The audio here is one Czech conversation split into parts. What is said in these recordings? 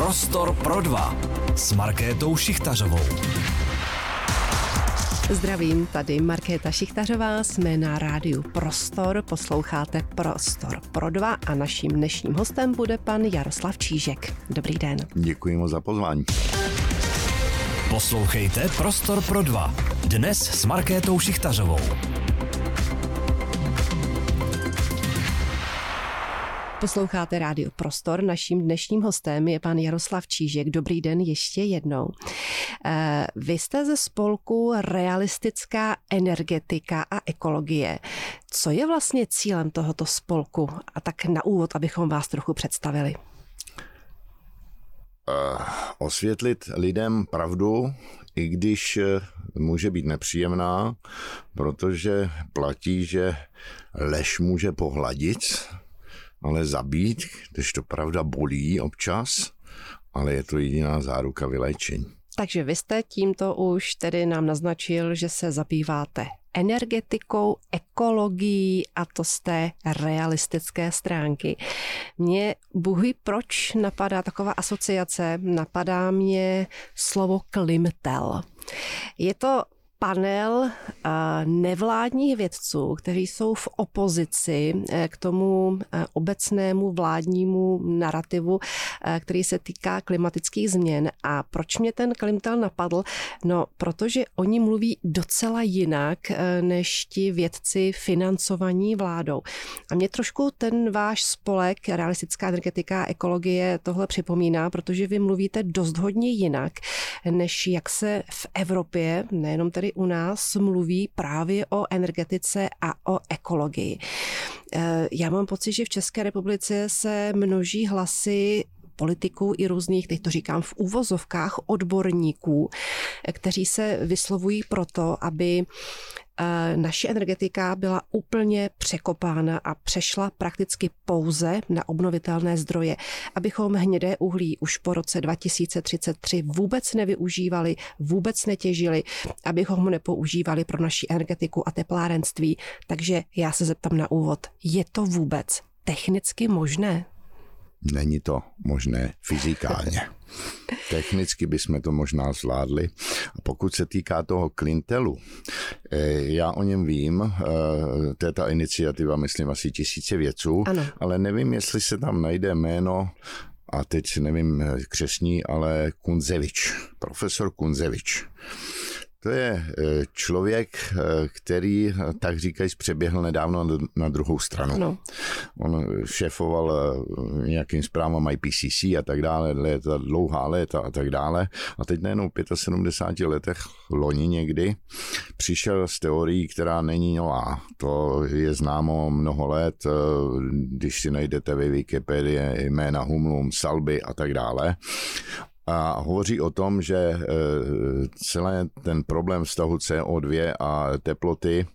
Prostor pro dva s Markétou Šichtařovou. Zdravím, tady Markéta Šichtařová, jsme na rádiu Prostor, posloucháte Prostor pro dva a naším dnešním hostem bude pan Jaroslav Čížek. Dobrý den. Děkuji moc za pozvání. Poslouchejte Prostor pro dva. Dnes s Markétou Šichtařovou. Posloucháte rádio Prostor, naším dnešním hostem je pan Jaroslav Čížek. Dobrý den ještě jednou. Vy jste ze spolku Realistická energetika a ekologie. Co je vlastně cílem tohoto spolku? A tak na úvod, abychom vás trochu představili. Osvětlit lidem pravdu, i když může být nepříjemná, protože platí, že lež může pohladit, ale zabít, když to pravda bolí občas, ale je to jediná záruka vyléčení. Takže vy jste tímto už tedy nám naznačil, že se zabýváte energetikou, ekologií a to z té realistické stránky. Mě bůhví, proč napadá taková asociace, napadá mě slovo klimtel. Je to panel nevládních vědců, kteří jsou v opozici k tomu obecnému vládnímu narrativu, který se týká klimatických změn. A proč mě ten klimtel napadl? No, protože oni mluví docela jinak než ti vědci financovaní vládou. A mě trošku ten váš spolek Realistická energetika a ekologie tohle připomíná, protože vy mluvíte dost hodně jinak, než jak se v Evropě, nejenom tedy u nás, mluví právě o energetice a o ekologii. Já mám pocit, že v České republice se množí hlasy politiků i různých, teď to říkám v uvozovkách, odborníků, kteří se vyslovují proto, aby naše energetika byla úplně překopána a přešla prakticky pouze na obnovitelné zdroje, abychom hnědé uhlí už po roce 2033 vůbec nevyužívali, vůbec netěžili, abychom ho nepoužívali pro naši energetiku a teplárenství. Takže já se zeptám na úvod, je to vůbec technicky možné? Není to možné fyzikálně. Technicky bychom to možná zvládli. A pokud se týká toho klintelu, já o něm vím, to je ta iniciativa, myslím, asi 1000 vědců, ano. Ale nevím, jestli se tam najde jméno, a teď nevím křestní, ale Kundzevič, profesor Kundzevič. To je člověk, který, tak říkají, přeběhl nedávno na druhou stranu. No. On šéfoval nějakým zprávám IPCC a tak dále, dlouhá léta a tak dále. A teď nejenom v 75 letech, loni někdy, přišel s teorií, která není nová. To je známo mnoho let, když si najdete ve Wikipedii jména Humlum, Salby a tak dále. A hovoří o tom, že celý ten problém vztahu CO2 a teploty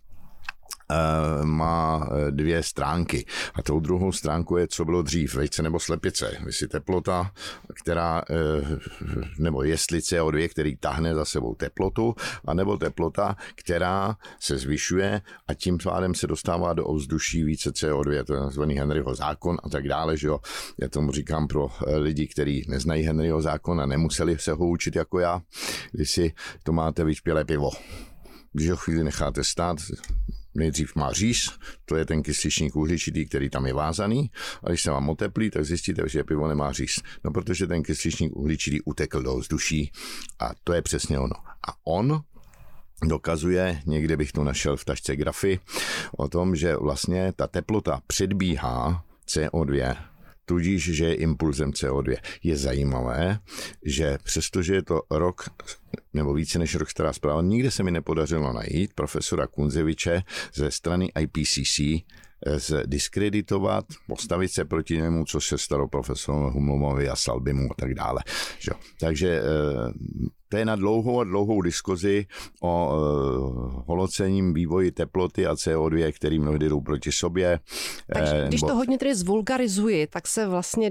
má dvě stránky. A tou druhou stránku je, co bylo dřív, vejce nebo slepice. Jestli teplota, která, nebo jestli CO2, který tahne za sebou teplotu, anebo teplota, která se zvyšuje a tím pádem se dostává do ovzduší více CO2, to je nazvaný Henryho zákon a tak dále, že jo. Já tomu říkám pro lidi, kteří neznají Henryho zákon a nemuseli se ho učit jako já, když si to máte vyčpělé pivo. Když ho chvíli necháte stát, nejdřív má říz, to je ten kysličník uhličitý, který tam je vázaný, a když se vám oteplí, tak zjistíte, že pivo nemá říz. No, protože ten kysličník uhličitý utekl do vzduší a to je přesně ono. A on dokazuje, někde bych to našel v tašce grafy, o tom, že vlastně ta teplota předbíhá CO2, tudíž, že je impulzem CO2. Je zajímavé, že přestože je to rok nebo více než rok stará zpráva, nikde se mi nepodařilo najít profesora Kundzeviče ze strany IPCC diskreditovat, postavit se proti němu, co se stalo profesoru Humlumovi a Salbimu a tak dále. Takže to je na dlouhou diskuzi o holocenním vývoji teploty a CO2, který mnohdy jdou proti sobě. Takže když to hodně tedy zvulgarizuji, tak se vlastně dá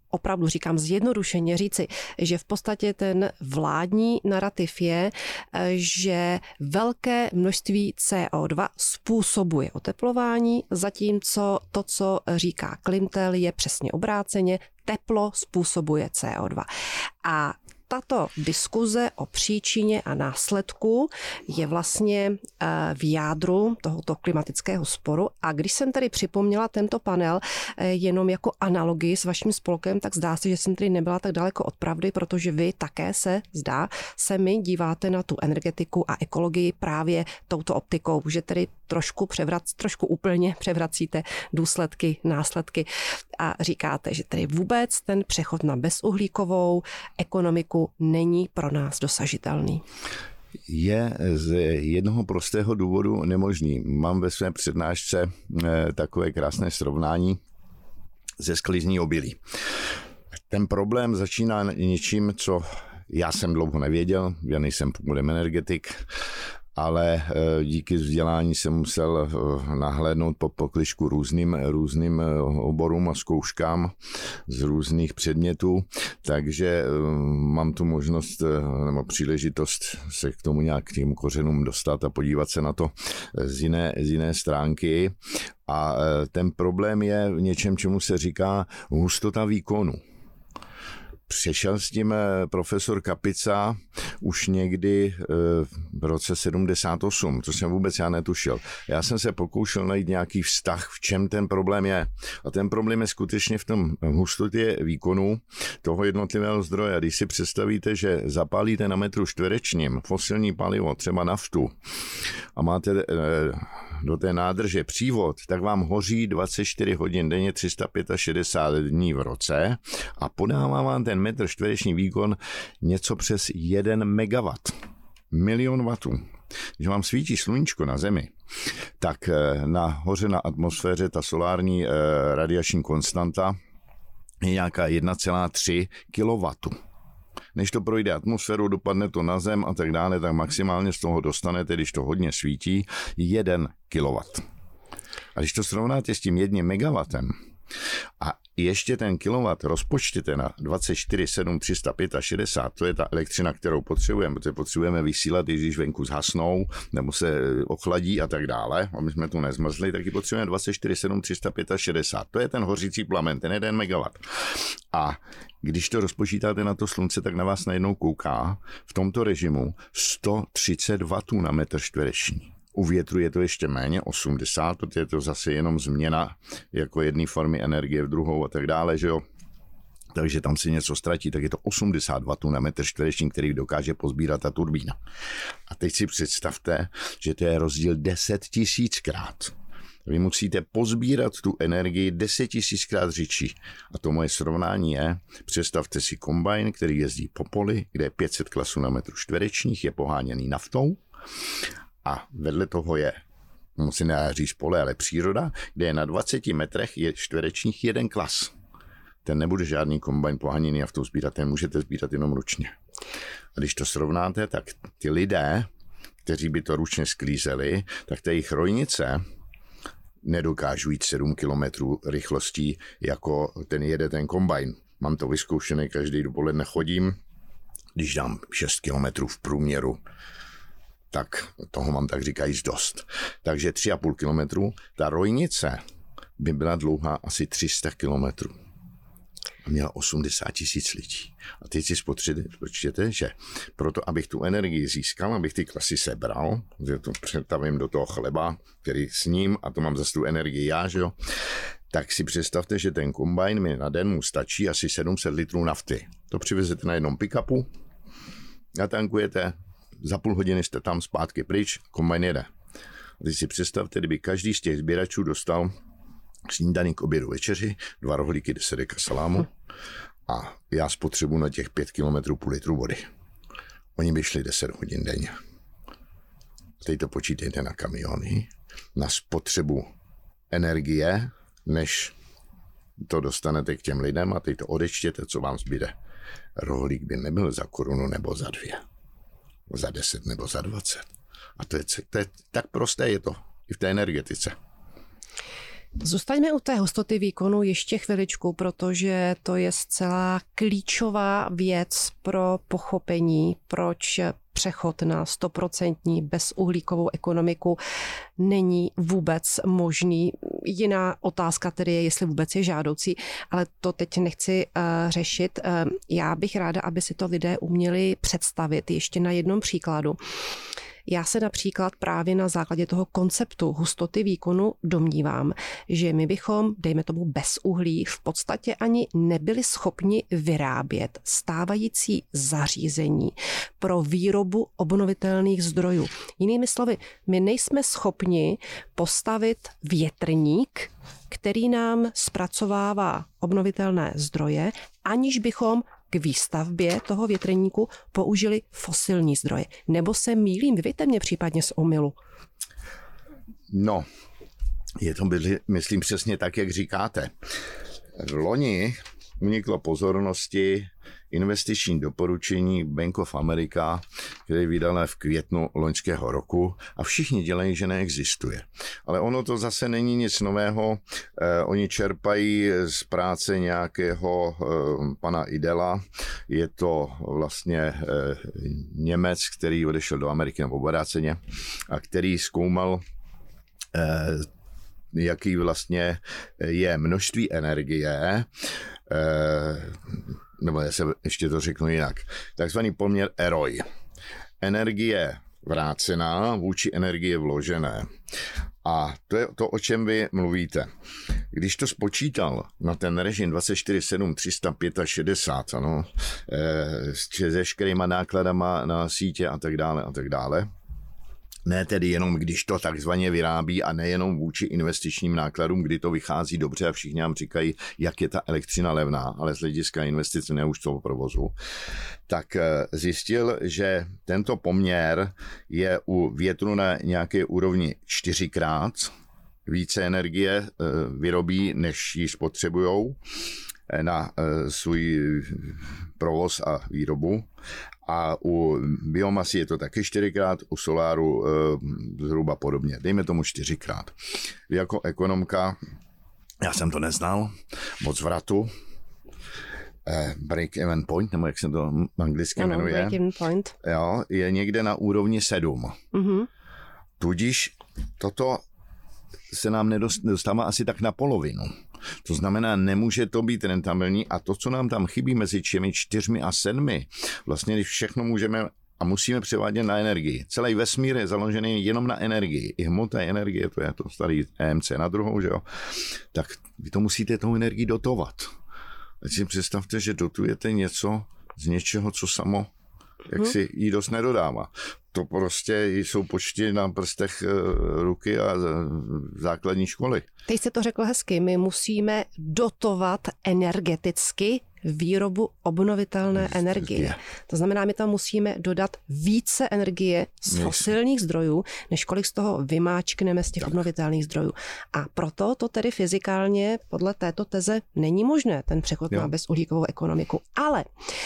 opravdu říkám zjednodušeně říci, že v podstatě ten vládní narrativ je, že velké množství CO2 způsobuje oteplování, zatímco to, co říká Klimtel, je přesně obráceně, teplo způsobuje CO2. A tato diskuze o příčině a následku je vlastně v jádru tohoto klimatického sporu. A když jsem tady připomněla tento panel jenom jako analogii s vaším spolkem, tak zdá se, že jsem tady nebyla tak daleko od pravdy, protože vy také se mi díváte na tu energetiku a ekologii právě touto optikou, že tedy trošku úplně převracíte důsledky, následky a říkáte, že tedy vůbec ten přechod na bezuhlíkovou ekonomiku není pro nás dosažitelný. Je z jednoho prostého důvodu nemožný. Mám ve své přednášce takové krásné srovnání ze sklizní obilí. Ten problém začíná něčím, co já jsem dlouho nevěděl, já nejsem původem energetik, ale díky vzdělání jsem musel nahlédnout po pokličku různým oborům a zkouškám z různých předmětů, takže mám tu možnost nebo příležitost se k tomu nějak k těm kořenům dostat a podívat se na to z jiné stránky. A ten problém je v něčem, čemu se říká hustota výkonu. Přešel s tím profesor Kapica už někdy v roce 78, to jsem vůbec já netušil. Já jsem se pokoušel najít nějaký vztah, v čem ten problém je. A ten problém je skutečně v tom hustotě výkonu toho jednotlivého zdroje. Když si představíte, že zapálíte na metru čtverečním fosilní palivo, třeba naftu, a máte do té nádrže přívod, tak vám hoří 24 hodin denně, 365 dní v roce a podává vám ten metr čtvereční výkon něco přes 1 megawatt. 1 000 000 wattů. Když vám svítí sluníčko na Zemi, tak nahoře na atmosféře ta solární radiační konstanta je nějaká 1,3 kW. Než to projde atmosféru, dopadne to na Zem a tak dále, tak maximálně z toho dostanete, když to hodně svítí, 1 kW. A když to srovnáte s tím 1 megawattem a ještě ten kilowatt rozpočtěte na 24/7 365, to je ta elektřina, kterou potřebujeme, protože potřebujeme vysílat, když venku zhasnou nebo se ochladí a tak dále, aby jsme tu nezmrzli, tak ji potřebujeme 24/7 365. To je ten hořící plamen, ten 1 megawatt. A když to rozpočítáte na to slunce, tak na vás najednou kouká v tomto režimu 130 W na metr čtvereční. U větru je to ještě méně, 80, protože je to zase jenom změna jako jedné formy energie v druhou a tak dále, že jo. Takže tam si něco ztratí, tak je to 80 W na metr čtvereční, který dokáže pozbírat ta turbína. A teď si představte, že to je rozdíl 10 000krát. Vy musíte pozbírat tu energii 10 000krát řidší. A to moje srovnání je, představte si kombajn, který jezdí po poli, kde je 500 klasů na metru čtverečních, je poháněný naftou a vedle toho je, musím říct pole, ale příroda, kde je na 20 metrech je čtverečních 1 klas. Ten nebude žádný kombajn poháněný naftou sbírat, ten můžete sbírat jenom ručně. A když to srovnáte, tak ty lidé, kteří by to ručně sklízeli, tak té jejich rojnice nedokážu jít 7 kilometrů rychlostí, jako jede ten kombajn. Mám to vyzkoušené, každý dopoledne chodím, když dám 6 kilometrů v průměru, tak toho mám tak říkajíc dost. Takže 3,5 kilometru. Ta rojnice by byla dlouhá asi 300 kilometrů. A měla 80 000 lidí. A teď si spočtěte, že proto, abych tu energii získal, abych ty klasy sebral, že to přetavím do toho chleba, který sním a to mám zase tu energii já, že jo, tak si představte, že ten kombajn mi na den mu stačí asi 700 litrů nafty. To přivezete na jednom pick-upu, natankujete, za půl hodiny jste tam zpátky pryč, kombajn jede. A teď si představte, kdyby každý z těch sběračů dostal snídaní k obědu večeři, 2 rohlíky, 10 deka salámu a já spotřebuji na těch 5 kilometrů půl litru vody. Oni by šli 10 hodin denně. Teď to počítejte na kamiony, na spotřebu energie, než to dostanete k těm lidem a teď to odečtěte, co vám zbyde. Rohlík by nebyl za 1 nebo za 2, za 10 nebo za 20. A to je tak prosté je to i v té energetice. Zůstaňme u té hustoty výkonu ještě chviličku, protože to je zcela klíčová věc pro pochopení, proč přechod na 100% bezuhlíkovou ekonomiku není vůbec možný. Jiná otázka tedy je, jestli vůbec je žádoucí, ale to teď nechci řešit. Já bych ráda, aby si to lidé uměli představit ještě na jednom příkladu. Já se například právě na základě toho konceptu hustoty výkonu domnívám, že my bychom, dejme tomu bez uhlí, v podstatě ani nebyli schopni vyrábět stávající zařízení pro výrobu obnovitelných zdrojů. Jinými slovy, my nejsme schopni postavit větrník, který nám zpracovává obnovitelné zdroje, aniž bychom k výstavbě toho větrníku použili fosilní zdroje. Nebo se mýlím, vyvěďte mě případně z omylu. No, je to, myslím, přesně tak, jak říkáte. V loni uniklo pozornosti investiční doporučení Bank of America, které vydala v květnu loňského roku a všichni dělají, že neexistuje. Ale ono to zase není nic nového. Oni čerpají z práce nějakého pana Idela. Je to vlastně Němec, který odešel do Ameriky nebo obráceně a který zkoumal jaký vlastně je množství energie, nebo já se ještě to řeknu jinak, takzvaný poměr EROI. Energie vrácená vůči energie vložené. A to je to, o čem vy mluvíte. Když to spočítal na ten režim 24/7 365, ano, s veškerýma nákladama na sítě a tak dále, ne tedy jenom, když to takzvaně vyrábí a nejenom vůči investičním nákladům, kdy to vychází dobře a všichni nám říkají, jak je ta elektřina levná, ale z hlediska investice ne už toho provozu, tak zjistil, že tento poměr je u větru na nějaké úrovni 4x více energie vyrobí, než ji spotřebujou na svůj provoz a výrobu. A u biomasy je to taky 4x, u soláru zhruba podobně. Dejme tomu 4x. Vy jako ekonomka, já jsem to neznal, moc vratu, break-even point, nebo jak se to anglicky jmenuje, break-even point. Jo, je někde na úrovni 7. Mm-hmm. Tudíž toto se nám nedostává asi tak na polovinu. To znamená, nemůže to být rentabilní a to, co nám tam chybí mezi těmi 4 a 7, vlastně když všechno můžeme a musíme převádět na energii. Celý vesmír je založený jenom na energii. I hmota je energie, to je to starý EMC na druhou, že jo? Tak vy to musíte tou energii dotovat. Teď si představte, že dotujete něco z něčeho, co samo jak si jí dost nedodává. To prostě jsou počty na prstech ruky a základní školy. Teď jste to řekl hezky, my musíme dotovat energeticky výrobu obnovitelné energie. To znamená, my tam musíme dodat více energie z fosilních zdrojů, než kolik z toho vymáčkneme z těch obnovitelných zdrojů. A proto to tedy fyzikálně podle této teze není možné, ten přechod na bezuhlíkovou ekonomiku. Ale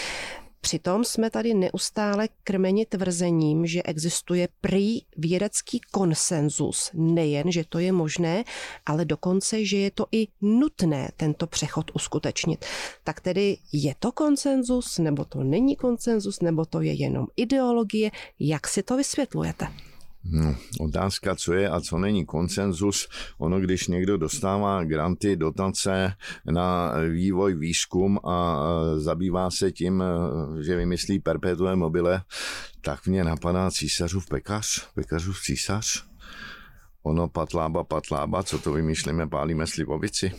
přitom jsme tady neustále krmeni tvrzením, že existuje prý vědecký konsenzus. Nejen, že to je možné, ale dokonce, že je to i nutné tento přechod uskutečnit. Tak tedy je to konsenzus, nebo to není konsenzus, nebo to je jenom ideologie? Jak si to vysvětlujete? No, otázka, co je a co není konsenzus. Ono, když někdo dostává granty, dotace na vývoj, výzkum a zabývá se tím, že vymyslí perpetuum mobile, tak mě napadá císařův pekař, pekařův císař. Ono patlába, co to vymýšlíme, pálíme slivovici.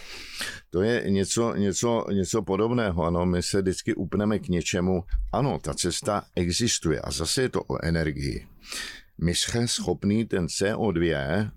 To je něco podobného. Ano, my se vždycky upneme k něčemu. Ano, ta cesta existuje a zase je to o energii. My jsme schopní ten CO2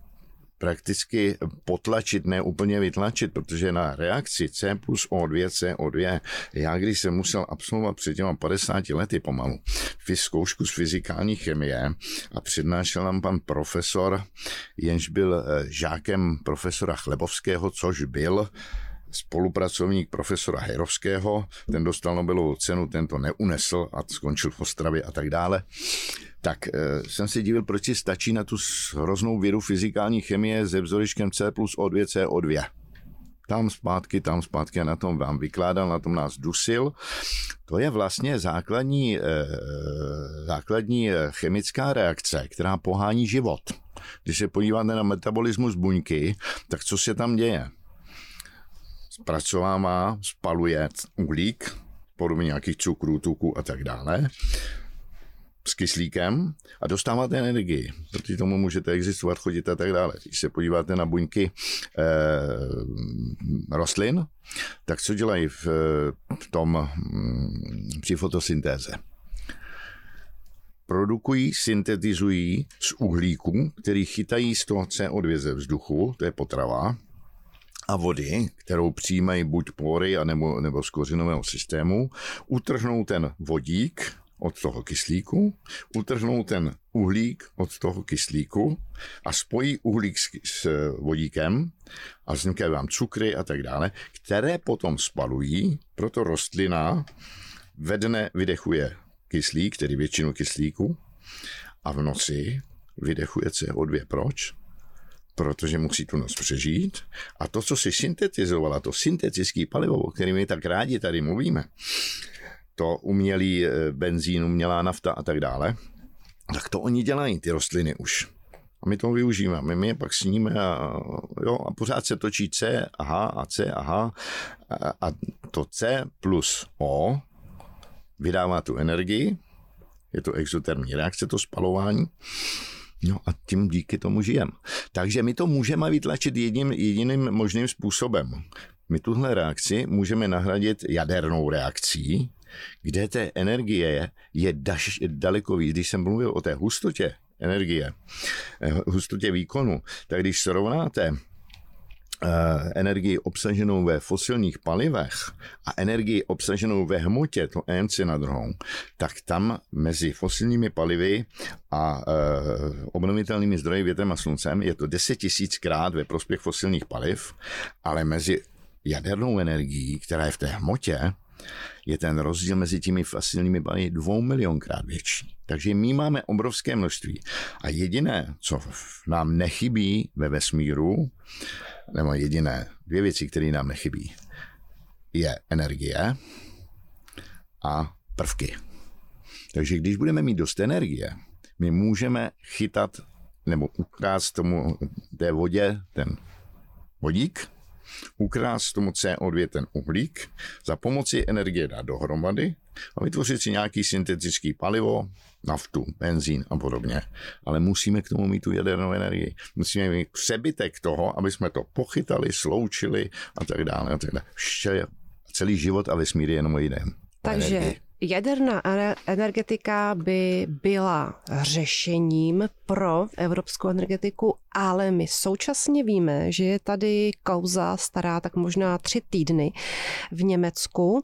prakticky potlačit, ne úplně vytlačit, protože na reakci C plus O2, CO2, já když jsem musel absolvovat před těma 50 lety pomalu zkoušku z fyzikální chemie a přednášel nám pan profesor, jenž byl žákem profesora Chlebovského, což byl spolupracovník profesora Hejrovského, ten dostal Nobelovu cenu, ten to neunesl a skončil v Ostravě a tak dále. Tak jsem si divil, proč si stačí na tu hroznou vědu fyzikální chemie se vzorečkem C plus O2 CO2. Tam zpátky a na tom vám vykládal, na tom nás dusil. To je vlastně základní chemická reakce, která pohání život. Když se podíváte na metabolismus buňky, tak co se tam děje? Zpracovává, spaluje uhlík, podobně nějakých cukrů, tuků a tak dále, s kyslíkem a dostáváte energii. Proti tomu můžete existovat, chodit a tak dále. Když se podíváte na buňky rostlin, tak co dělají při fotosyntéze? Produkují, syntetizují z uhlíku, který chytají z toho CO2 ze vzduchu, to je potrava, a vody, kterou přijímají buď pory, nebo z kořenového systému, utrhnou ten vodík od toho kyslíku, utrhnou ten uhlík od toho kyslíku a spojí uhlík s vodíkem a vznikají vám cukry a tak dále, které potom spalují, proto rostlina ve dne vydechuje kyslík, tedy většinu kyslíku, a v noci vydechuje CO2. Proč? Protože musí tu noc přežít. A to, co si syntetizovala, to syntetické palivo, o kterém my tak rádi tady mluvíme, to umělý benzín, umělá nafta a tak dále, tak to oni dělají, ty rostliny už. A my to využíváme, my je pak sníme a pořád se točí C, aha, a C, aha. A to C plus O vydává tu energii, je to exotermní reakce, to spalování, no a tím díky tomu žijeme. Takže my to můžeme vytlačit jediným možným způsobem. My tuhle reakci můžeme nahradit jadernou reakcí, kde té energie je daleko víc. Když jsem mluvil o té hustotě energie, hustotě výkonu, tak když srovnáte energii obsaženou ve fosilních palivech a energii obsaženou ve hmotě, to EMC na druhou, tak tam mezi fosilními palivy a obnovitelnými zdroji větrem a sluncem je to 10 000krát ve prospěch fosilních paliv, ale mezi jadernou energií, která je v té hmotě, je ten rozdíl mezi těmi fosilními palivy 2 milionkrát větší. Takže my máme obrovské množství. A jediné, co nám nechybí ve vesmíru, nebo dvě věci, které nám nechybí, je energie a prvky. Takže když budeme mít dost energie, my můžeme chytat nebo ukrást té vodě ten vodík, ukrást tomu CO2 ten uhlík, za pomoci energie dát dohromady a vytvořit si nějaký syntetický palivo, naftu, benzín a podobně. Ale musíme k tomu mít tu jadernou energii. Musíme mít přebytek toho, aby jsme to pochytali, sloučili a tak dále. A tak dále. Celý život a vesmír je jenom o jiném. Takže jaderná energetika by byla řešením pro evropskou energetiku, ale my současně víme, že je tady kauza stará tak možná 3 týdny v Německu,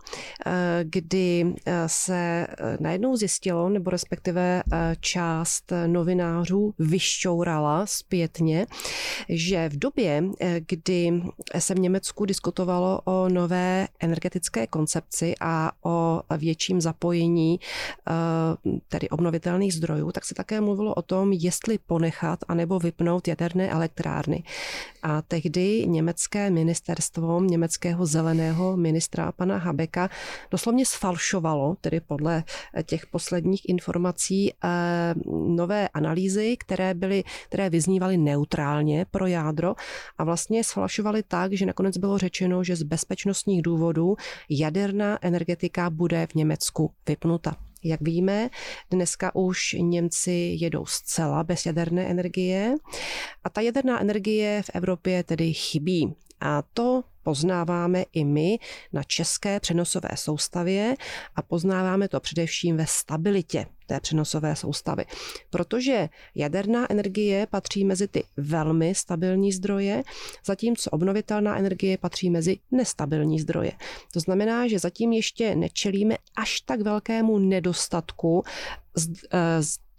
kdy se najednou zjistilo, nebo respektive část novinářů vyšťourala zpětně, že v době, kdy se v Německu diskutovalo o nové energetické koncepci a o větším zapojení tedy obnovitelných zdrojů, tak se také mluvilo o tom, jestli ponechat anebo vypnout jaderné elektrárny. A tehdy německé ministerstvo, německého zeleného ministra pana Habecka doslovně sfalšovalo, tedy podle těch posledních informací, nové analýzy, které vyznívaly neutrálně pro jádro a vlastně sfalšovali tak, že nakonec bylo řečeno, že z bezpečnostních důvodů jaderná energetika bude v Německu vypnuta. Jak víme, dneska už Němci jedou zcela bez jaderné energie a ta jaderná energie v Evropě tedy chybí. A to poznáváme i my na české přenosové soustavě a poznáváme to především ve stabilitě té přenosové soustavy. Protože jaderná energie patří mezi ty velmi stabilní zdroje, zatímco obnovitelná energie patří mezi nestabilní zdroje. To znamená, že zatím ještě nečelíme až tak velkému nedostatku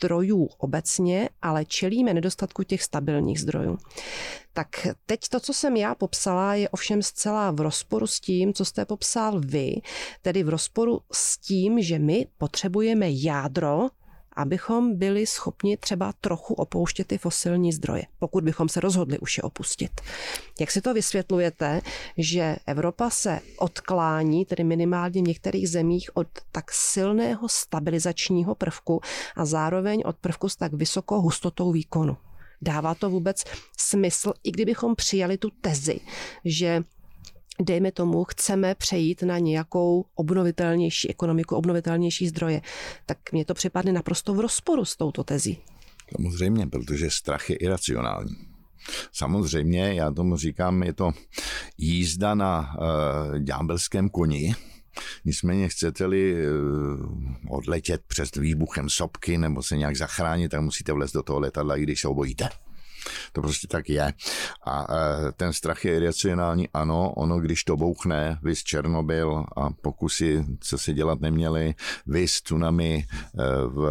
zdrojů obecně, ale čelíme nedostatku těch stabilních zdrojů. Tak teď to, co jsem já popsala, je ovšem zcela v rozporu s tím, co jste popsal vy, tedy v rozporu s tím, že my potřebujeme jádro, abychom byli schopni třeba trochu opouštět ty fosilní zdroje, pokud bychom se rozhodli už je opustit. Jak si to vysvětlujete, že Evropa se odklání, tedy minimálně v některých zemích, od tak silného stabilizačního prvku a zároveň od prvku s tak vysokou hustotou výkonu? Dává to vůbec smysl, i kdybychom přijali tu tezi, že dejme tomu, chceme přejít na nějakou obnovitelnější ekonomiku, obnovitelnější zdroje, tak mně to připadne naprosto v rozporu s touto tezí. Samozřejmě, protože strach je iracionální. Samozřejmě, já tomu říkám, je to jízda na ďábelském koni. Nicméně chcete-li odletět před výbuchem sopky nebo se nějak zachránit, tak musíte vlézt do toho letadla, i když se obojíte. To prostě tak je. A ten strach je iracionální, ano, ono, když to bouchne, viz Černobyl a pokusy, co se dělat neměly, viz tsunami v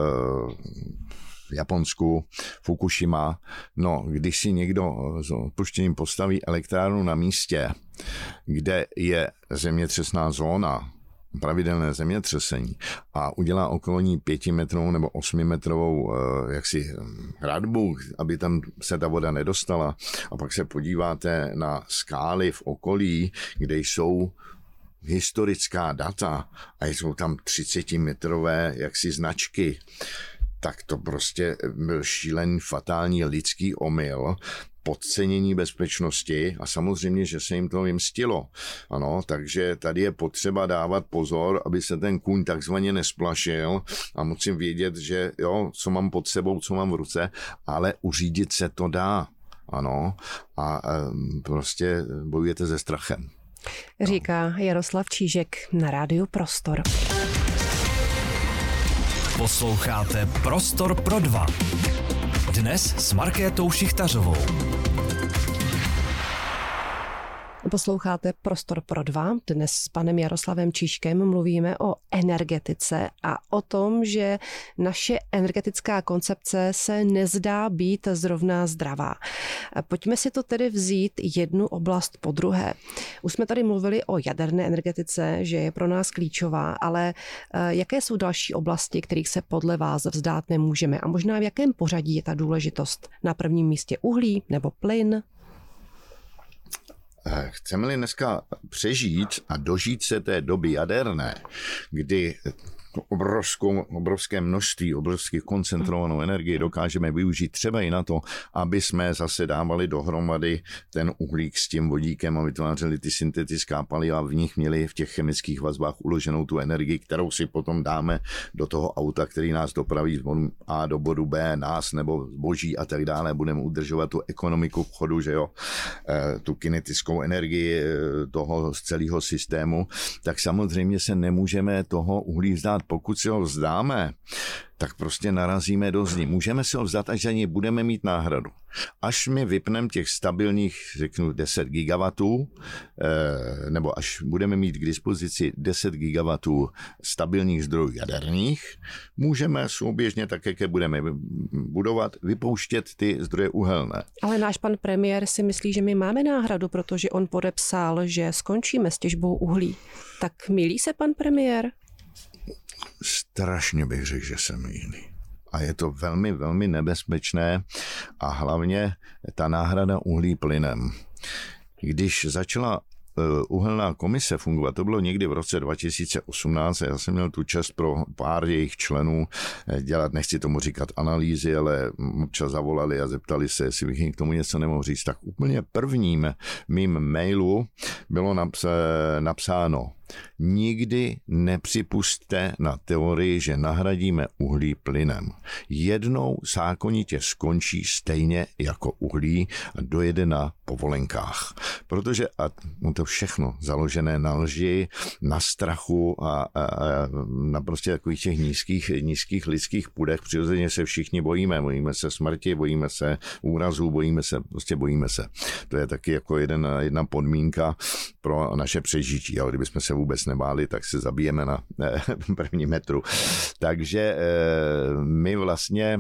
Japonsku, Fukushima. No, když si někdo s odpuštěním postaví elektrárnu na místě, kde je zemětřesná zóna, pravidelné zemětřesení a udělá okolo ní 5metrovou nebo 8metrovou jaksi hradbu, aby tam se ta voda nedostala, a pak se podíváte na skály v okolí, kde jsou historická data a jsou tam 30metrové jaksi značky, tak to prostě byl šílený fatální lidský omyl, podcenění bezpečnosti a samozřejmě, že se jim to vymstilo. Ano, takže tady je potřeba dávat pozor, aby se ten kůň takzvaně nesplašil a musím vědět, že jo, co mám pod sebou, co mám v ruce, ale uřídit se to dá. Ano, a prostě bojujete se strachem. Říká Jaroslav Čížek na Rádiu Prostor. Posloucháte Prostor pro dva. Dnes s Markétou Šichtařovou. Posloucháte Prostor pro dva. Dnes s panem Jaroslavem Čížkem mluvíme o energetice a o tom, že naše energetická koncepce se nezdá být zrovna zdravá. Pojďme si to tedy vzít jednu oblast po druhé. Už jsme tady mluvili o jaderné energetice, že je pro nás klíčová, ale jaké jsou další oblasti, kterých se podle vás vzdát nemůžeme? A možná v jakém pořadí je ta důležitost? Na prvním místě uhlí nebo plyn? Chceme-li dneska přežít a dožít se té doby jaderné, kdy obrovské množství, obrovsky koncentrovanou energii dokážeme využít třeba i na to, aby jsme zase dávali dohromady ten uhlík s tím vodíkem a vytvářeli ty syntetická paliva, v nich měli v těch chemických vazbách uloženou tu energii, kterou si potom dáme do toho auta, který nás dopraví z bodu A do bodu B, nás nebo zboží a tak dále. Budeme udržovat tu ekonomiku v chodu, že jo, tu kinetickou energii toho z celého systému, tak samozřejmě se nemůžeme toho uhlí vzdát. Pokud si ho vzdáme, tak prostě narazíme do zdi. Můžeme si ho vzdát, až za něj budeme mít náhradu. Až my vypneme těch stabilních, řeknu 10 gigawatů, nebo až budeme mít k dispozici 10 gigawatů stabilních zdrojů jaderných, můžeme souběžně, tak jak je budeme budovat, vypouštět ty zdroje uhelné. Ale náš pan premiér si myslí, že my máme náhradu, protože on podepsal, že skončíme s těžbou uhlí. Tak mýlí se pan premiér? Strašně bych řekl, že se mýlí. A je to velmi, velmi nebezpečné a hlavně ta náhrada uhlí plynem. Když začala uhelná komise fungovat, to bylo někdy v roce 2018, já jsem měl tu čest pro pár jejich členů dělat, nechci tomu říkat analýzy, ale občas zavolali a zeptali se, jestli bych jim k tomu něco nemohl říct. Tak úplně prvním mým mailu bylo napsáno: nikdy nepřipusťte na teorii, že nahradíme uhlí plynem. Jednou zákonitě skončí stejně jako uhlí a dojede na povolenkách. Protože to všechno založené na lži, na strachu a na prostě takových těch nízkých lidských půdech. Přirozeně se všichni bojíme. Bojíme se smrti, bojíme se úrazů, bojíme se. To je taky jako jedna podmínka pro naše přežití. Ale kdybychom se vůbec nebáli, tak se zabijeme na první metru. Takže my vlastně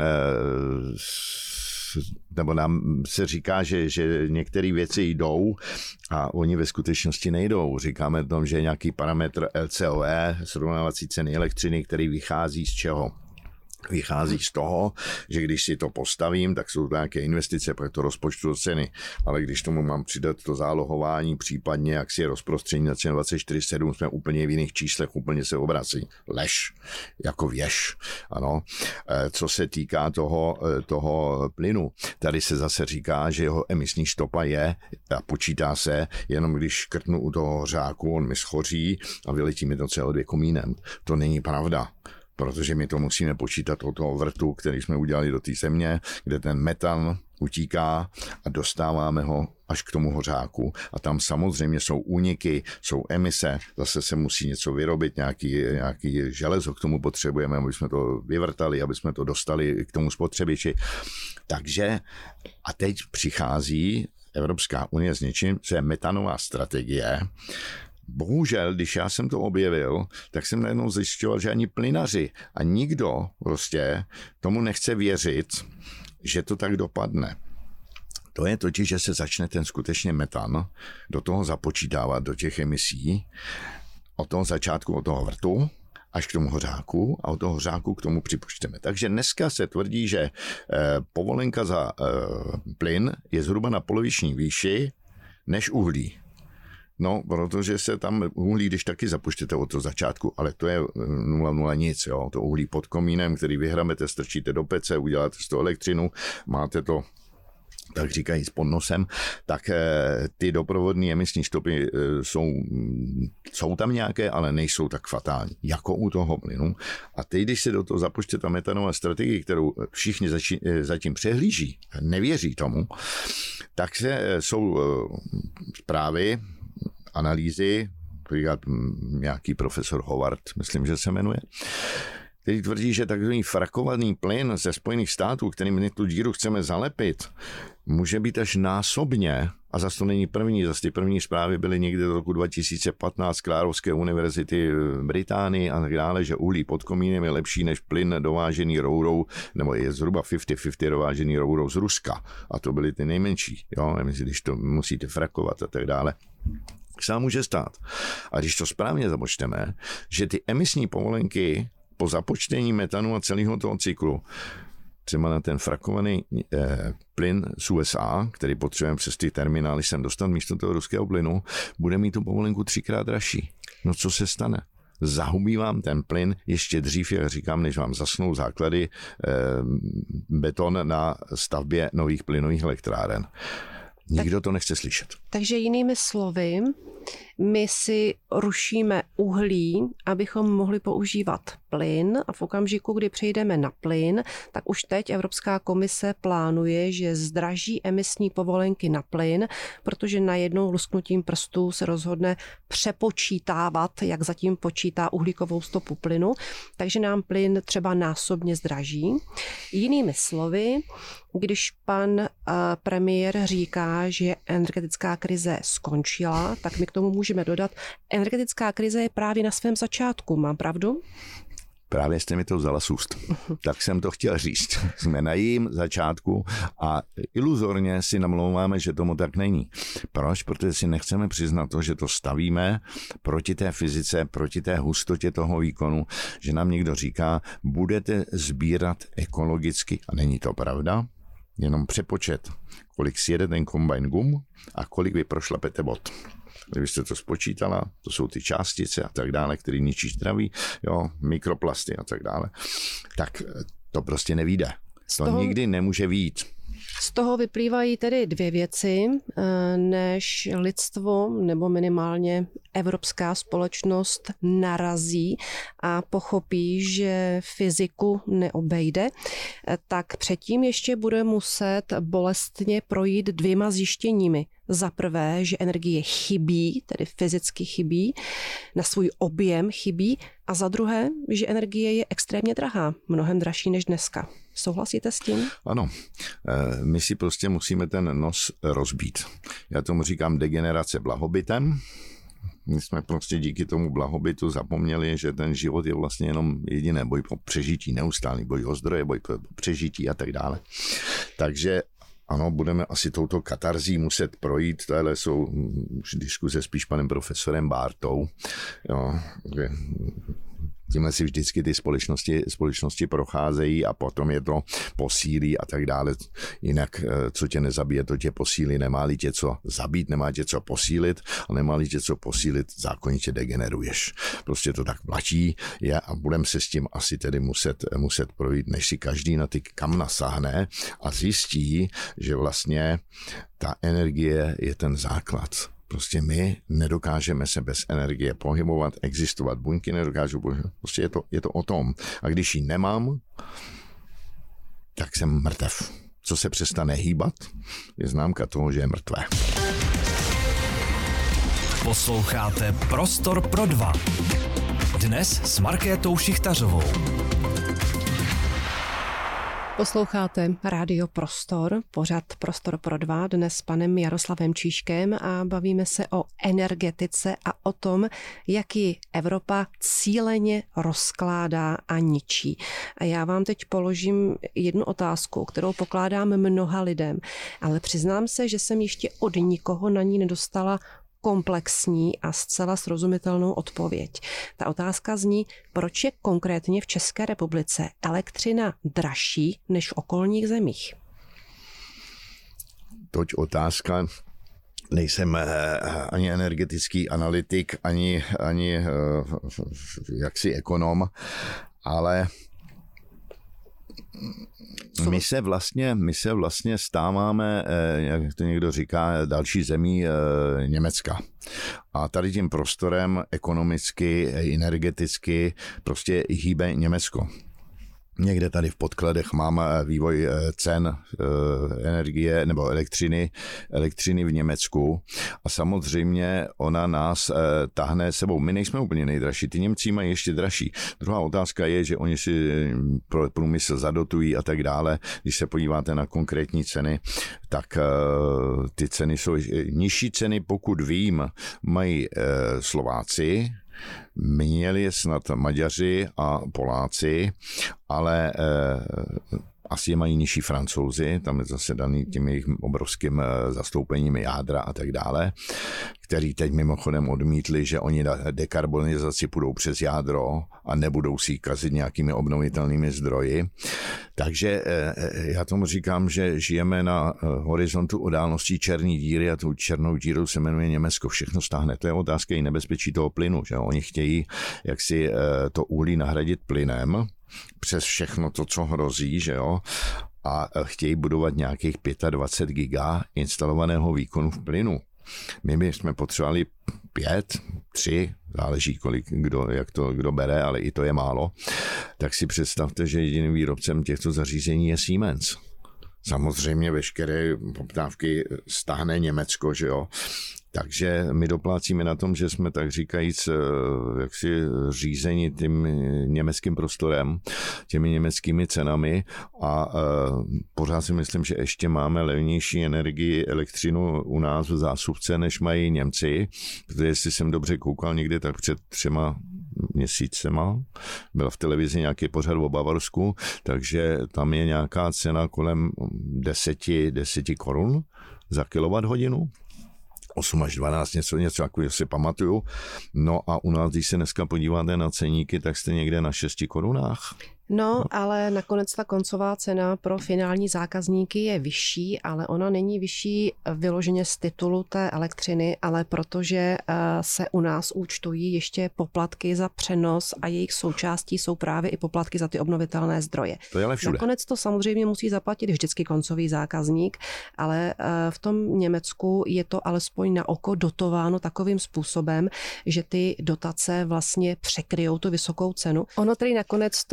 nebo nám se říká, že některé věci jdou a oni ve skutečnosti nejdou. Říkáme tom, že je nějaký parametr LCOE, srovnávací ceny elektřiny, který vychází z čeho? Vychází z toho, že když si to postavím, tak jsou to nějaké investice, pak to rozpočtu do ceny. Ale když tomu mám přidat to zálohování, případně jak si je rozprostření na cenu 24/7, jsme úplně v jiných číslech, úplně se obrací. Lež, jako věž. Ano. Co se týká toho plynu, tady se zase říká, že jeho emisní stopa je, a počítá se, jenom když škrtnu u toho hořáku, on mi schoří a vyletí mi to CO2 komínem. To není pravda. Protože my to musíme počítat od toho vrtu, který jsme udělali do té země, kde ten metan utíká a dostáváme ho až k tomu hořáku. A tam samozřejmě jsou úniky, jsou emise, zase se musí něco vyrobit, nějaký železo k tomu potřebujeme, aby jsme to vyvrtali, aby jsme to dostali k tomu spotřebiči. Takže a teď přichází Evropská unie s něčím, co je metanová strategie. Bohužel, když já jsem to objevil, tak jsem najednou zjišťoval, že ani plynaři a nikdo prostě tomu nechce věřit, že to tak dopadne. To je totiž, že se začne ten skutečně metan do toho započítávat, do těch emisí, od toho začátku, od toho vrtu, až k tomu hořáku a od toho hořáku k tomu připočteme. Takže dneska se tvrdí, že povolenka za plyn je zhruba na poloviční výši než uhlí. No, protože se tam uhlí, když taky zapuštěte od toho začátku, ale to je 0,0 nic, jo. To uhlí pod komínem, který vyhrabete, strčíte do pece, uděláte z toho elektřinu, máte to, tak říkají, s podnosem, tak ty doprovodné emisní stopy jsou tam nějaké, ale nejsou tak fatální, jako u toho plynu. A teď, když se do toho započte ta metanová strategie, kterou všichni zatím přehlíží, nevěří tomu, tak jsou zprávy, analýzy, nějaký profesor Howard, myslím, že se jmenuje, který tvrdí, že takový frakovaný plyn ze Spojených států, kterým my tu díru chceme zalepit, může být až násobně, a zase to není první, zase ty první zprávy byly někdy do roku 2015 Královské univerzity v Británii a tak dále, že uhlí pod komínem je lepší než plyn dovážený rourou, nebo je zhruba 50-50 dovážený rourou z Ruska. A to byly ty nejmenší, jo, když to musíte frakovat a tak dále. Se nám může stát. A když to správně započteme, že ty emisní povolenky po započtení metanu a celého toho cyklu, třeba na ten frakovaný plyn z USA, který potřebujeme přes ty terminály sem dostat místo toho ruského plynu, bude mít tu povolenku 3x dražší. No co se stane? Zahubí vám ten plyn ještě dřív, jak říkám, než vám zasnou základy beton na stavbě nových plynových elektráren. Nikdo to nechce slyšet. Takže jinými slovy, my si rušíme uhlí, abychom mohli používat plyn a v okamžiku, kdy přejdeme na plyn, tak už teď Evropská komise plánuje, že zdraží emisní povolenky na plyn, protože najednou lusknutím prstů se rozhodne přepočítávat, jak zatím počítá uhlíkovou stopu plynu, takže nám plyn třeba násobně zdraží. Jinými slovy, když pan premiér říká, že energetická krize skončila, tak my k tomu můžeme dodat, energetická krize je právě na svém začátku, mám pravdu? Právě jste mi to vzala z úst. Tak jsem to chtěl říct. Jsme na jejím začátku a iluzorně si namlouváme, že tomu tak není. Proč? Protože si nechceme přiznat to, že to stavíme proti té fyzice, proti té hustotě toho výkonu, že nám někdo říká, budete sbírat ekologicky. A není to pravda. Jenom přepočet, kolik sjede ten kombajn gum a kolik vy prošlapete bod. Kdybyste to spočítala, to jsou ty částice a tak dále, které ničí zdraví, jo, mikroplasty a tak dále, tak to prostě nevyjde. To nikdy nemůže vyjít. Z toho vyplývají tedy dvě věci, než lidstvo nebo minimálně evropská společnost narazí a pochopí, že fyziku neobejde, tak předtím ještě bude muset bolestně projít dvěma zjištěními. Za prvé, že energie chybí, tedy fyzicky chybí, na svůj objem chybí, a za druhé, že energie je extrémně drahá, mnohem dražší než dneska. Souhlasíte s tím? Ano, my si prostě musíme ten nos rozbít. Já tomu říkám degenerace blahobytem, My jsme prostě díky tomu blahobytu zapomněli, že ten život je vlastně jenom jediné boj po přežití, neustálý boj o zdroje, boj po přežití a tak dále. Takže ano, budeme asi touto katarzí muset projít. Tohle jsou už diskuze spíš panem profesorem Bártou. Jo, tímhle si vždycky ty společnosti procházejí a potom je to posílí a tak dále. Jinak, co tě nezabije, to tě posílí. Nemá-li tě co zabít, nemá tě co posílit a nemá-li tě co posílit, zákonitě degeneruješ. Prostě to tak platí a budeme se s tím asi tedy muset projít, než si každý na ty kamna sáhne a zjistí, že vlastně ta energie je ten základ. Prostě my nedokážeme se bez energie pohybovat, existovat. Buňky nedokážou pohybovat. Prostě je to o tom. A když ji nemám, tak jsem mrtev. Co se přestane hýbat, je známka toho, že je mrtvé. Posloucháte Prostor pro dva. Dnes s Markétou Šichtařovou. Posloucháte Rádio Prostor, pořad Prostor pro dva, dnes s panem Jaroslavem Číškem a bavíme se o energetice a o tom, jak ji Evropa cíleně rozkládá a ničí. A já vám teď položím jednu otázku, kterou pokládám mnoha lidem, ale přiznám se, že jsem ještě od nikoho na ní nedostala komplexní a zcela srozumitelnou odpověď. Ta otázka zní, proč je konkrétně v České republice elektřina dražší než v okolních zemích? Toť otázka. Nejsem ani energetický analytik, ani jaksi ekonom, ale my se vlastně stáváme, jak to někdo říká, další zemí Německa. A tady tím prostorem ekonomicky, energeticky prostě hýbe Německo. Někde tady v podkladech mám vývoj cen energie nebo elektřiny v Německu a samozřejmě ona nás tahne sebou. My nejsme úplně nejdražší, ty Němci mají ještě dražší. Druhá otázka je, že oni si pro průmysl zadotují a tak dále. Když se podíváte na konkrétní ceny, tak ty ceny jsou nižší ceny, pokud vím, mají Slováci, měli je snad Maďaři a Poláci, ale asi je mají nižší Francouzi, tam je zase daný tím jejich obrovským zastoupením jádra a tak dále, který teď mimochodem odmítli, že oni na dekarbonizaci půjdou přes jádro a nebudou si kazit nějakými obnovitelnými zdroji. Takže já tomu říkám, že žijeme na horizontu událností černé díry a tou černou dírou se jmenuje Německo. Všechno stáhne. To je otázka i nebezpečí toho plynu. Že? Oni chtějí jaksi to uhlí nahradit plynem přes všechno to, co hrozí, že jo, a chtějí budovat nějakých 25 giga instalovaného výkonu v plynu. My bychom potřebovali 5, 3, záleží kdo bere, ale i to je málo. Tak si představte, že jediným výrobcem těchto zařízení je Siemens. Samozřejmě veškeré poptávky stáhne Německo, že jo. Takže my doplácíme na tom, že jsme tak říkajíc jaksi řízeni tím německým prostorem, těmi německými cenami a pořád si myslím, že ještě máme levnější energii, elektřinu u nás v zásuvce, než mají Němci, protože jestli jsem dobře koukal někde, tak před 3 měsícema byl v televizi nějaký pořad o Bavorsku, takže tam je nějaká cena kolem 10 korun za kilowatthodinu. 8 až 12, něco takového si pamatuju. No a u nás, když se dneska podíváte na ceníky, tak jste někde na 6 korunách. No, ale nakonec ta koncová cena pro finální zákazníky je vyšší, ale ona není vyšší vyloženě z titulu té elektřiny, ale protože se u nás účtují ještě poplatky za přenos a jejich součástí jsou právě i poplatky za ty obnovitelné zdroje. To je ale všude. Nakonec to samozřejmě musí zaplatit vždycky koncový zákazník, ale v tom Německu je to alespoň na oko dotováno takovým způsobem, že ty dotace vlastně překryjou tu vysokou cenu. Ono tedy nakonec to je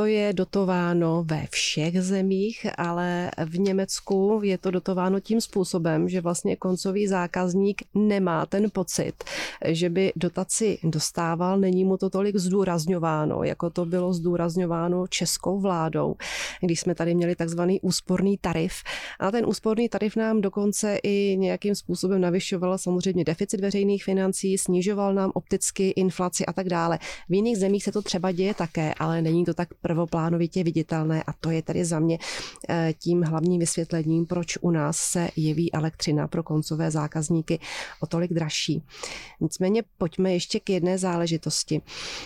dotováno ve všech zemích, ale v Německu je to dotováno tím způsobem, že vlastně koncový zákazník nemá ten pocit, že by dotaci dostával, není mu to tolik zdůrazňováno, jako to bylo zdůrazňováno českou vládou, když jsme tady měli takzvaný úsporný tarif. A ten úsporný tarif nám dokonce i nějakým způsobem navyšoval samozřejmě deficit veřejných financí, snižoval nám opticky inflaci a tak dále. V jiných zemích se to třeba děje také, ale není to tak prvoplánovitě viditelné a to je tedy za mě tím hlavním vysvětlením, proč u nás se jeví elektřina pro koncové zákazníky o tolik dražší. Nicméně pojďme ještě k jedné záležitosti.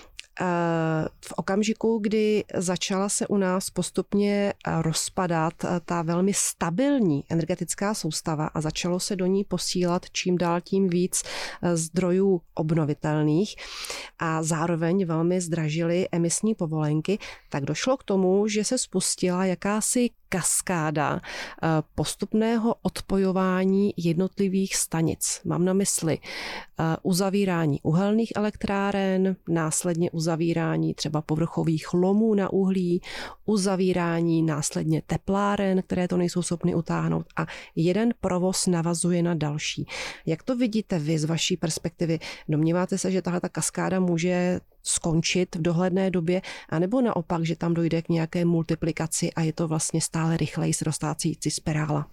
V okamžiku, kdy začala se u nás postupně rozpadat ta velmi stabilní energetická soustava a začalo se do ní posílat čím dál tím víc zdrojů obnovitelných a zároveň velmi zdražily emisní povolenky, tak došlo k tomu, že se spustila jakási kaskáda postupného odpojování jednotlivých stanic. Mám na mysli uzavírání uhelných elektráren, následně uzavírání třeba povrchových lomů na uhlí, uzavírání následně tepláren, které to nejsou schopny utáhnout a jeden provoz navazuje na další. Jak to vidíte vy z vaší perspektivy? Domníváte se, že tahle ta kaskáda může skončit v dohledné době, anebo naopak, že tam dojde k nějaké multiplikaci a je to vlastně stále rychleji roztáčející spirála?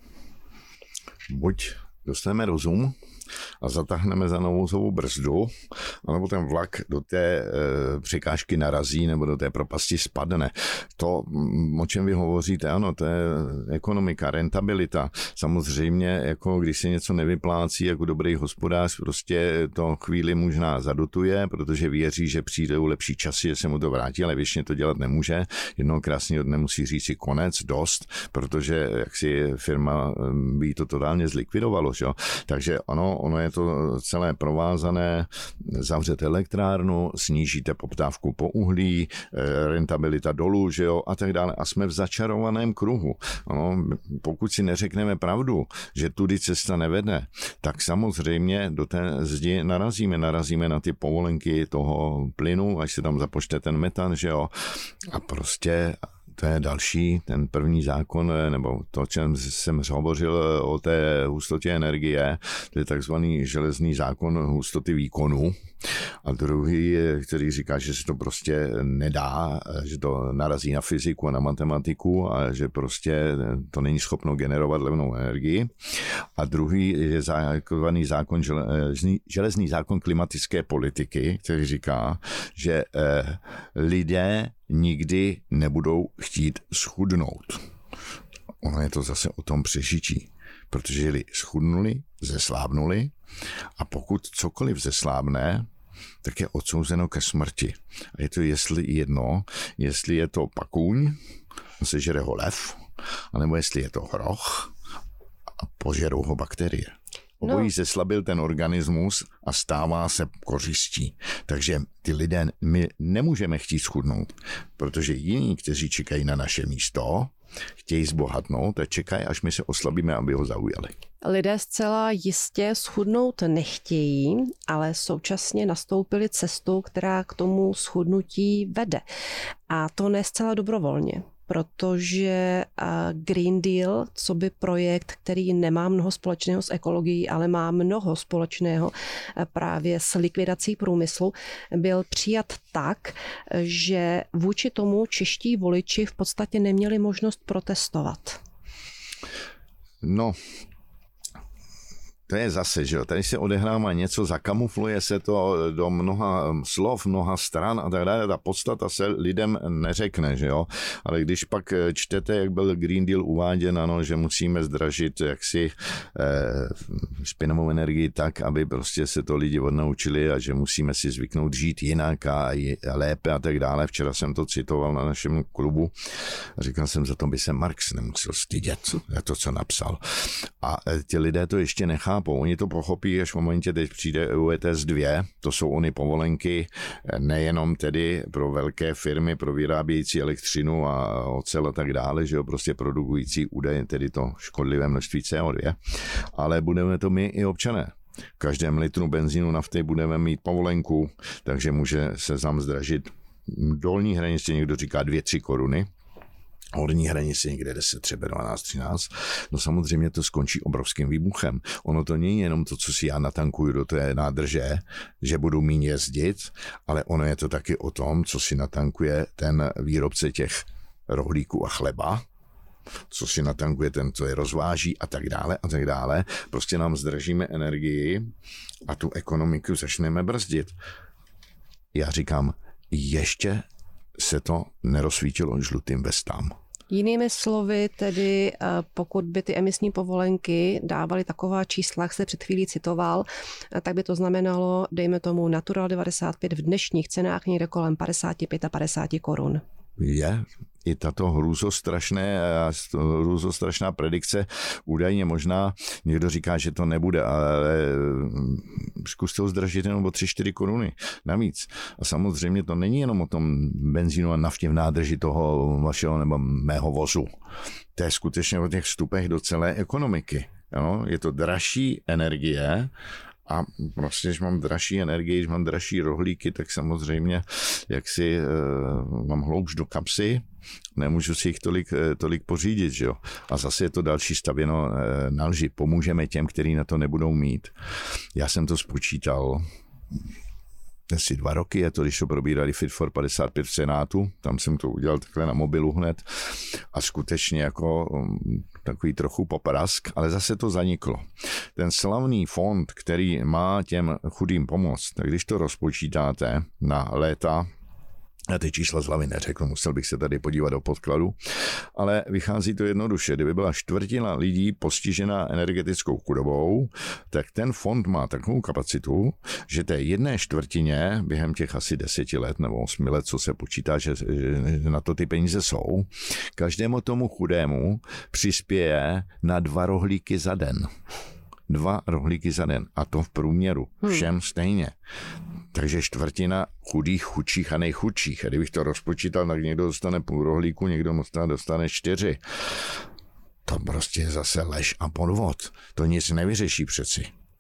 Buď dostaneme rozum a zatáhneme za nouzovou brzdu, anebo ten vlak do té překážky narazí nebo do té propasti spadne. To, o čem vy hovoříte, ano, to je ekonomika, rentabilita. Samozřejmě, jako když se něco nevyplácí, jako dobrý hospodář, prostě to chvíli možná zadotuje, protože věří, že přijdou lepší časy, že se mu to vrátí, ale věčně to dělat nemůže. Jednoho krásného dne musí říct si konec, dost, protože jaksi firma by to totálně zlikvidovalo. Že? Takže ono je to celé provázané, zavřete elektrárnu, snížíte poptávku po uhlí, rentabilita dolů, že jo, a tak dále. A jsme v začarovaném kruhu. No, pokud si neřekneme pravdu, že tudy cesta nevede, tak samozřejmě do té zdi narazíme na ty povolenky toho plynu, až se tam započte ten metan, že jo, a prostě to je další, ten první zákon, nebo to, o čem jsem hovořil o té hustotě energie, to je takzvaný železný zákon hustoty výkonu. A druhý, který říká, že se to prostě nedá, že to narazí na fyziku a na matematiku a že prostě to není schopno generovat levnou energii. A druhý je takzvaný zákon, železný zákon klimatické politiky, který říká, že lidé nikdy nebudou chtít schudnout. Ono je to zase o tom přežití, protože schudnuli, zeslábnuli a pokud cokoliv zeslábne, tak je odsouzeno ke smrti. A je to jestli je to pakůň, sežere ho lev, anebo jestli je to hroch a požerou ho bakterie. Obojí zeslabil ten organismus a stává se kořistí. Takže ty lidé, my nemůžeme chtít schudnout, protože jiní, kteří čekají na naše místo, chtějí zbohatnout a čekají, až my se oslabíme, aby ho zaujali. Lidé zcela jistě schudnout nechtějí, ale současně nastoupili cestu, která k tomu schudnutí vede. A to ne zcela dobrovolně. Protože Green Deal, co by projekt, který nemá mnoho společného s ekologií, ale má mnoho společného právě s likvidací průmyslu, byl přijat tak, že vůči tomu čeští voliči v podstatě neměli možnost protestovat. No, to je zase, že jo, tady se odehrává něco, zakamufluje se to do mnoha slov, mnoha stran a tak dále, ta podstata se lidem neřekne, že jo, ale když pak čtete, jak byl Green Deal uváděn, ano, že musíme zdražit jaksi špinavou energii tak, aby prostě se to lidi odnaučili a že musíme si zvyknout žít jinak a lépe a tak dále. Včera jsem to citoval na našem klubu a říkal jsem, za to by se Marx nemusel stydět, za to, co napsal. A ti lidé to ještě nechápou. Oni to pochopí, až v momentě, teď přijde EU ETS 2, to jsou ony povolenky nejenom tedy pro velké firmy, pro vyrábějící elektřinu a ocel a tak dále, že jo, prostě produkující údaje, tedy to škodlivé množství CO2, ale budeme to my i občané. V každém litru benzínu nafty budeme mít povolenku, takže může se nám zdražit dolní hranice, někdo říká 2-3 koruny, horní hranici někde 10, třeba 12, 13, no samozřejmě to skončí obrovským výbuchem. Ono to není jenom to, co si já natankuju do té nádrže, že budu méně jezdit, ale ono je to taky o tom, co si natankuje ten výrobce těch rohlíků a chleba, co si natankuje ten, co je rozváží a tak dále a tak dále. Prostě nám zdržíme energii a tu ekonomiku začneme brzdit. Já říkám, ještě se to nerozsvítilo žlutým vestám. Jinými slovy, tedy pokud by ty emisní povolenky dávaly taková čísla, jak jste před chvílí citoval, tak by to znamenalo, dejme tomu Natural 95 v dnešních cenách někde kolem 55 a 50 korun. Je i tato hrůzostrašná predikce, údajně možná, někdo říká, že to nebude, ale zkuste ho zdražit jenom o 3-4 koruny navíc. A samozřejmě to není jenom o tom benzínu a naftě v nádrži toho vašeho nebo mého vozu. To je skutečně o těch vstupech do celé ekonomiky. Jo? Je to dražší energie. A prostě, když mám dražší energii, když mám dražší rohlíky, tak samozřejmě, jak si mám hloubš do kapsy, nemůžu si jich tolik pořídit, že jo. A zase je to další stavěno na lži. Pomůžeme těm, kteří na to nebudou mít. Já jsem to spočítal asi 2 roky, je to, když to probírali Fit for 55 v Senátu, tam jsem to udělal takhle na mobilu hned a skutečně jako takový trochu poprask, ale zase to zaniklo. Ten slavný fond, který má těm chudým pomoct, tak když to rozpočítáte na léta, já ty čísla z hlavy neřeknu, musel bych se tady podívat do podkladu, ale vychází to jednoduše. Kdyby byla 1/4 lidí postižená energetickou chudobou, tak ten fond má takovou kapacitu, že té 1/4 během těch asi 10 let nebo 8 let, co se počítá, že na to ty peníze jsou, každému tomu chudému přispěje na 2 rohlíky za den. 2 rohlíky za den. A to v průměru. Všem stejně. Takže 1/4 chudých, chudších a nejchudších. A kdybych to rozpočítal, tak někdo dostane půl rohlíku, někdo dostane 4. To prostě je zase lež a podvod. To nic nevyřeší přeci.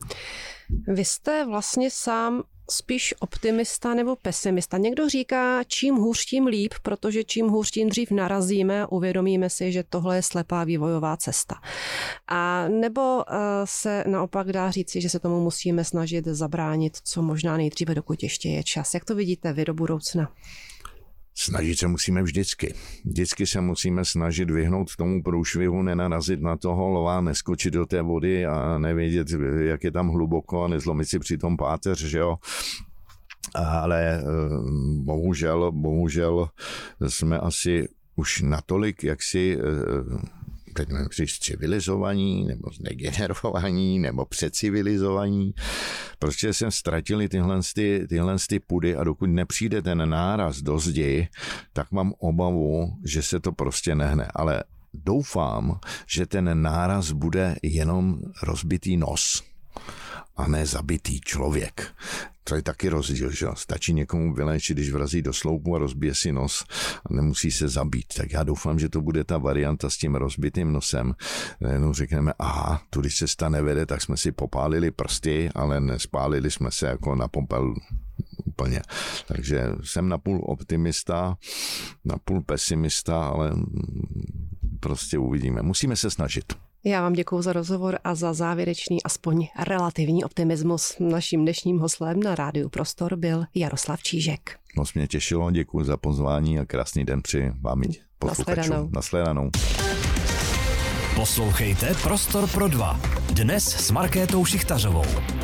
Vy jste vlastně sám spíš optimista nebo pesimista. Někdo říká, čím hůř, tím líp, protože čím hůř, tím dřív narazíme a uvědomíme si, že tohle je slepá vývojová cesta. A nebo se naopak dá říci, že se tomu musíme snažit zabránit co možná nejdříve, dokud ještě je čas. Jak to vidíte vy do budoucna? Snažit se musíme vždycky. Vždycky se musíme snažit vyhnout tomu průšvihu, nenarazit na toho lova, neskočit do té vody a nevědět, jak je tam hluboko a nezlomit si při tom páteř, že jo. Ale bohužel jsme asi už natolik jaksi teď nevím, civilizovaní, nebo zdegenerovaní, nebo přecivilizovaní. Prostě jsem ztratili tyhle pudy a dokud nepřijde ten náraz do zdi, tak mám obavu, že se to prostě nehne. Ale doufám, že ten náraz bude jenom rozbitý nos a ne zabitý člověk. To je taky rozdíl, že stačí někomu vyléčit, když vrazí do sloupu a rozbije si nos a nemusí se zabít. Tak já doufám, že to bude ta varianta s tím rozbitým nosem. Jenom řekneme, aha, tudy cesta nevede, tak jsme si popálili prsty, ale nespálili jsme se jako na popel úplně. Takže jsem napůl optimista, napůl pesimista, ale prostě uvidíme. Musíme se snažit. Já vám děkuju za rozhovor a za závěrečný, aspoň relativní optimismus. Naším dnešním hostem na Rádiu Prostor byl Jaroslav Čížek. Moc mě těšilo, děkuji za pozvání a krásný den při vám posluchačům. Nashledanou. Poslouchejte Prostor pro 2. Dnes s Markétou Šichtařovou.